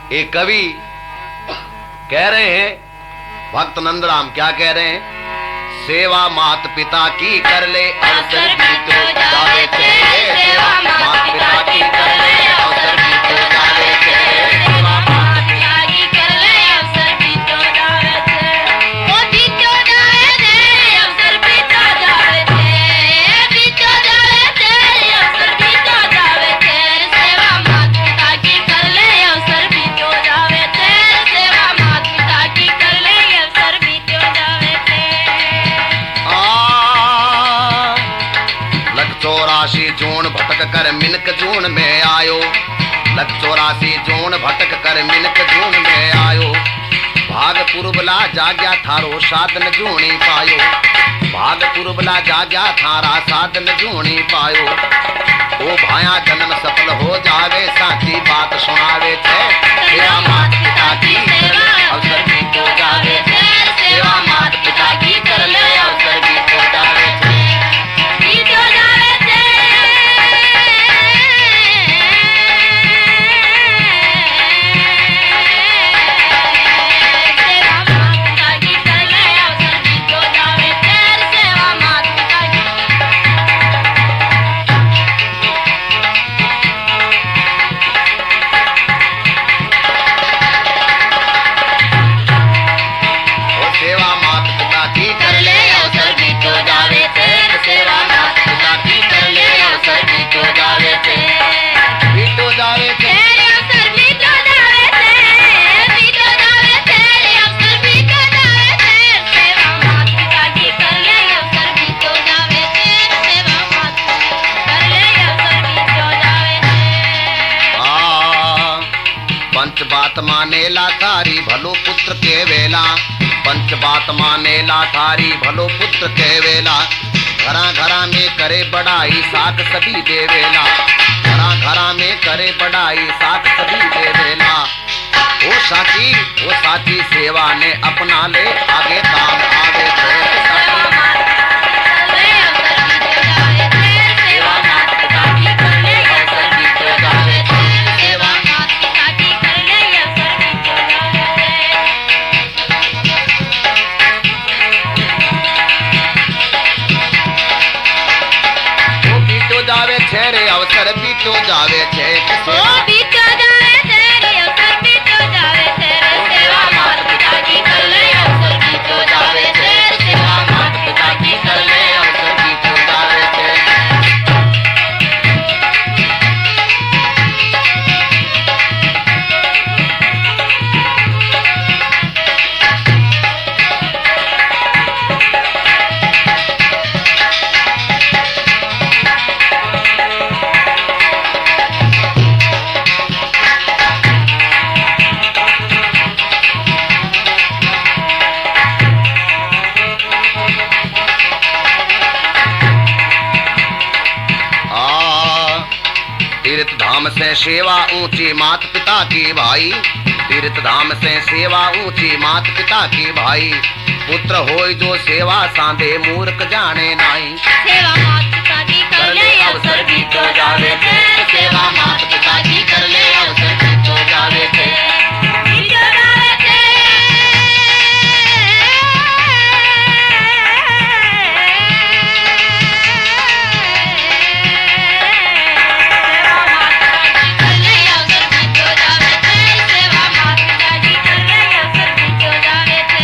एक कवि कह रहे हैं, भक्त नंदराम क्या कह रहे हैं? सेवा मात पिता की कर ले अवसर बीतो जावे थे, सेवा मात पिता की कर ले अवसर बीतो जावे थे, सेवा मात पिता की कर ले अवसर बीतो जावे थे, ओ बीतो जावे थे, अवसर बीतो जावे थे, बीतो जावे थे, अवसर बीतो जावे थे, सेवा मात पिता की कर ले अवसर बीतो जावे थे, सेवा मात पिता की कर ले अवसर बीतो जावे थे। 84 जून भटक कर मिनक जून में आयो, 84 जून भटक कर मिनक जून में आयो, भाग पुरबला जाग्या थारो साधन जूनी पायो, भाग पुरबला जाग्या थारा साधन जूनी पायो, ओ भाया जन्म सफल हो जावे साची बात सुनावे थे, सेवा मात पिता की कर ले अवसर बीतो जावे थे, सेवा मात पिता की कर ले अवसर बीतो जावे थे, बीतो जावे थे, सेवा मात पिता की कर ले अवसर बीतो जावे थे, सेवा मात पिता की। सेवा मात पिता की कर ले अवसर बीतो जावे थे, सेवा मात पिता की कर ले अवसर बीतो जावे थे, बीतो जावे थे, अवसर बीतो जावे थे, बीतो जावे थे, अवसर बीतो जावे थे, सेवा मात पिता की कर ले अवसर बीतो जावे थे, सेवा मात कर ले अवसर बीतो जावे थे। पंच बात माने ला तारी भलो पुत्र के वेला, पंच बात माने ला थारी भलो पुत्र के वेला, घरा घरा में करे बड़ाई साख सभी देवेला, घरा घरा में करे बड़ाई साख सभी देवेला, वो साची सेवा ने अपना ले आगे काम आवे थे, सेवा मात पिता की कर ले अवसर बीतो जावे थे, सेवा मात पिता की कर ले अवसर बीतो जावे थे। ओ बीतो जावे छे रे अवसर बीतो जावे छे, ओ बीतो जावे छे रे अवसर बीतो जावे छे, सेवा मात पिता की कर ले अवसर बीतो जावे छे, सेवा मात पिता की कर ले अवसर बीतो जावे छे। तीर्थ धाम से सेवा ऊंची मात पिता की भाई, तीर्थ धाम से सेवा ऊंची मात पिता की भाई, पुत्र होय जो सेवा सांधे मूर्ख जाने नाई, सेवा मात पिता की कर ले अवसर बीतो जावे थे, सेवा मात पिता की कर ले अवसर बीतो जावे थे, बीतो जावे थे, सेवा मात पिता की कर ले अवसर बीतो जावे थे,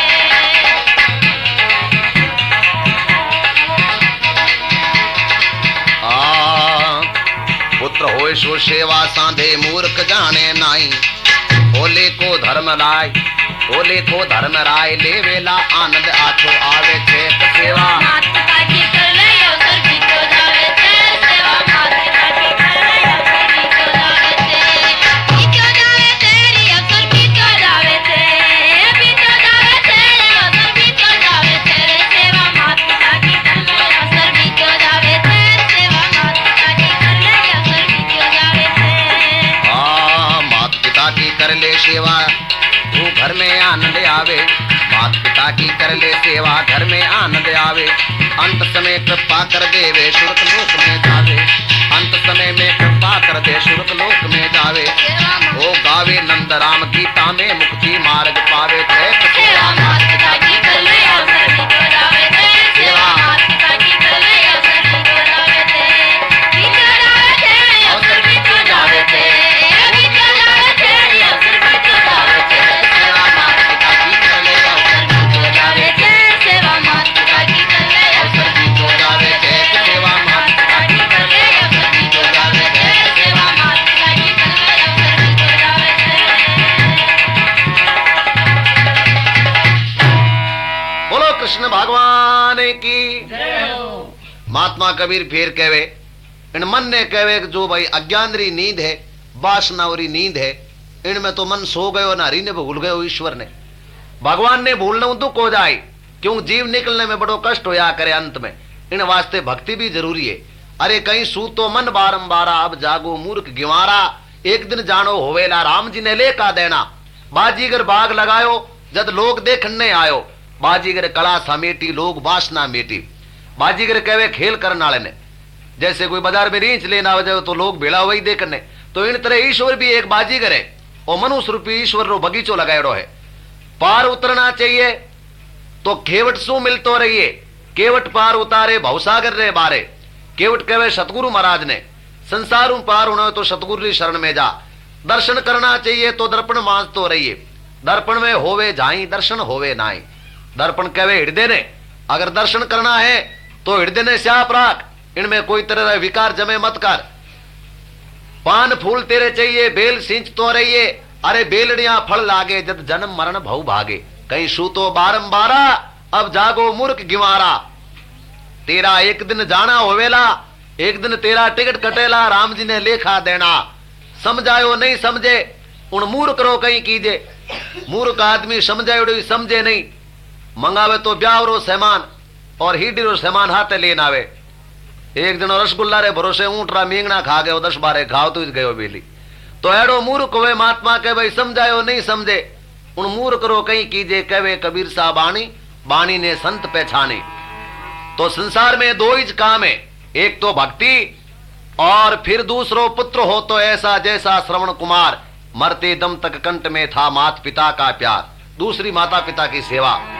पुत्र होय सो सेवा सांधे मूर्ख जाने नाई, भोले को धर्म राय ले वेला आनंद आछो आवे थे, सेवा मात पिता की कर ले अवसर बीतो जावे थे, सेवा मात पिता की कर ले अवसर बीतो जावे थे, बीतो जावे थे रे अवसर बीतो जावे थे, बीतो जावे थे अवसर बीतो जावे थे, सेवा मात पिता की कर ले अवसर बीतो जावे थे, सेवा मात पिता की कर ले अवसर बीतो जावे थे। मात पिता की कर ले सेवा तू घर में आनंद आवे, मात पिता की कर ले सेवा घर में आनंद आवे, अंत समय कृपा कर देवे सुरत लोक में जावे, अंत अंत समय में कृपा कर दे सुरक लोक में जावे ओ गावे नंद राम गीता में मुक्ति मार्ग पावे सेवा मात पिता की कले अवसर भी तो जावे थे सेवा मात पिता की कले अवसर भी तो जावे थे अवसर भी तो जावे थे अवसर भी तो जावे थे सेवा मात पिता की कले अवसर भी तो जावे थे सेवा मात पिता की कले अवसर भी तो जावे थे सेवा मात पिता की कले अवसर भी तो जावे थे सेवा मात पिता की कले अवसर भी तो जावे थे। बोलो कृष्ण भगवान की महात्मा कबीर फिर कहवे इन मन ने कहवे कि जो भाई अज्ञानरी नींद है वासनावरी नींद है इनमें तो मन सो गयो ना हरि ने भूल गयो ईश्वर ने भगवान ने भूलना दुख हो जाए क्यों जीव निकलने में बड़ो कष्ट होया करे अंत में इन वास्ते भक्ति भी जरूरी है। अरे कहीं सू तो मन बारंबारा अब जागो मूर्ख गिवारा एक दिन जानो होवेला राम जी ने लेका देना बाजीगर बाग लगायो जद लोग देखने आयो बाजीगर कला समेटी लोग वासना मेटी बाजीगर कहवे खेल करने वाले ने जैसे कोई बाजार में रींच लेना हो जाए तो लोग भेड़ा वही देखने तो इन तरह ईश्वर भी एक बाजीगर है और मनुष्य रूपी ईश्वर रो बगीचो लगायो है पार उतरना चाहिए तो केवट सु मिलतो रहिए केवट पार उतारे भवसागर रे बारे केवट कहवे सतगुरु महाराज ने संसार पार होना तो सतगुरु री शरण में जा दर्शन करना चाहिए तो दर्पण मांझतो रहिए दर्पण में होवे जाई दर्शन होवे नाई दर्पण कहवे हृदय ने अगर दर्शन करना है तो हृदय ने श्याप राख इनमें कोई तरह विकार जमे मत कर पान फूल तेरे चाहिए बेल सिंच तो रहिए अरे बेलड़ियां फल लागे जब जन्म मरण भव भागे कहीं सू तो बारंबारा अब जागो मूर्ख गिवारा तेरा एक दिन जाना होवेला एक दिन तेरा टिकट कटेला राम जी ने लेखा देना समझायो नहीं समझे उन मूर्ख रो कहीं कीजे मूर्ख आदमी समझायो समझे नहीं मंगावे तो ब्यावरो सामान और हीडी रो सामान हाथे लेन आवे एक दिन रसगुल्ला रे भरोसे ऊंटरा मींगना खा गयो 10-12 घाव तो गयो बेली तो एडो मूर्ख वे महात्मा के भाई समझायो नहीं समझे उन मूर्ख रो कहीं कीजे कहवे कबीर साहब बाणी ने संत पहचाने तो संसार में दो ही काम है एक तो भक्ति और फिर दूसरो पुत्र हो तो ऐसा जैसा श्रवण कुमार मरते दम तक कंठ में था माता पिता का प्यार दूसरी माता पिता की सेवा